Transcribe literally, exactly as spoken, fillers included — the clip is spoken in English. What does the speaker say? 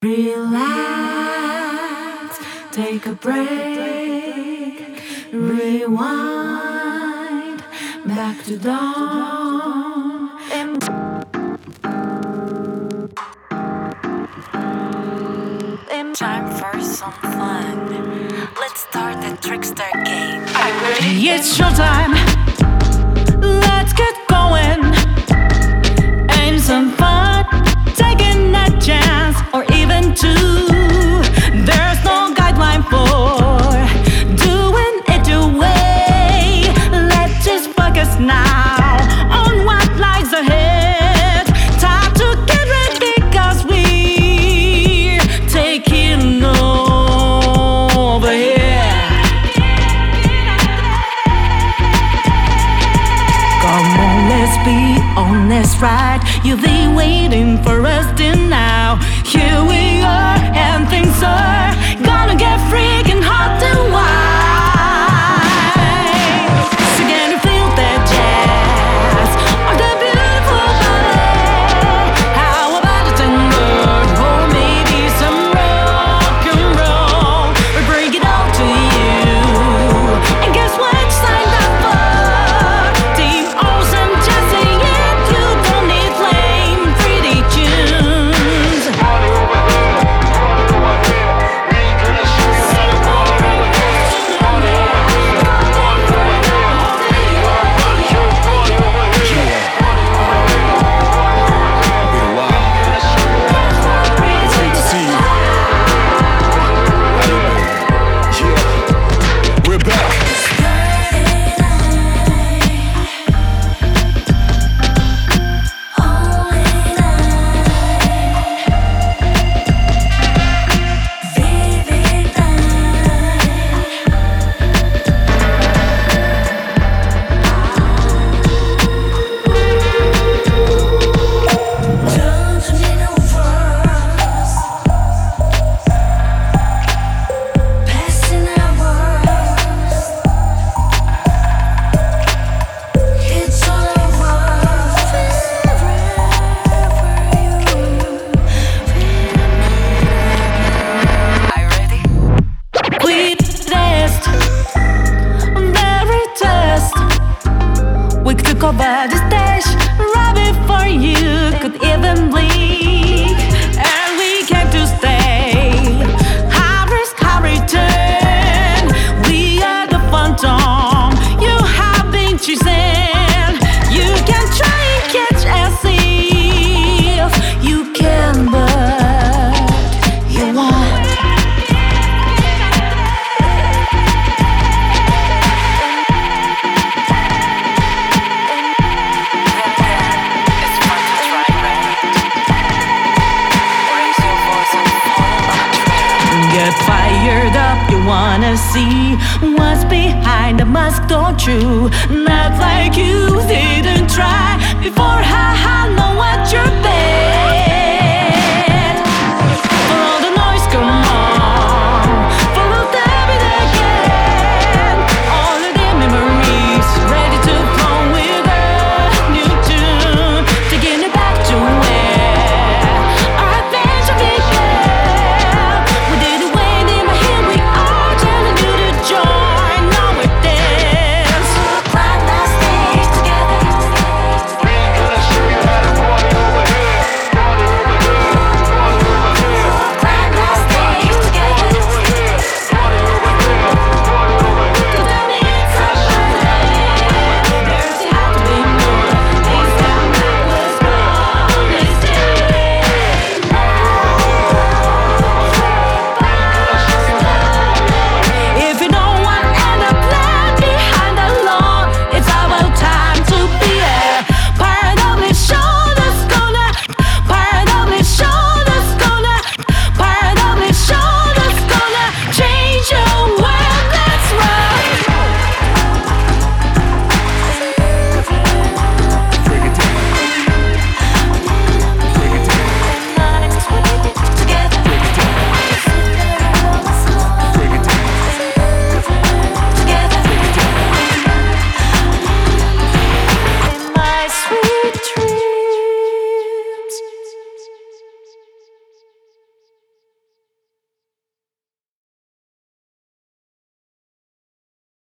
Relax, take a break, rewind, back to dawn. Time for some fun. Let's start the trickster game. It's showtime. Let's get going. Aim some fun, taking a chance, or even two. There's no guideline for doing it your way. Let's just focus now on what lies ahead. Time to get ready, cause we're taking over here. Come on, let's be honest, right? You've been waiting for us till now. Here we are, and things are gonna get freaking hot and wild. So can you feel that jazz? Or the beautiful ballet? How about a tango? Or maybe some rock and roll? We bring it all to you. And guess what you signed up for? Team Awesome Jazzy, yeah, you don't need flame, pretty tunes. We're back. Are you ready? We test, very test. We took over the stage right before you could even blink, and we came to stay. High risk, high return. We are the phantom you have been choosing. You can try and catch a thief. You can, but you won't. It's fun to try, right? Raise your voice and follow the trail. Get fired up, you wanna see what's behind the mask, don't you? Not like you didn't try before, ha ha, know what you're paying.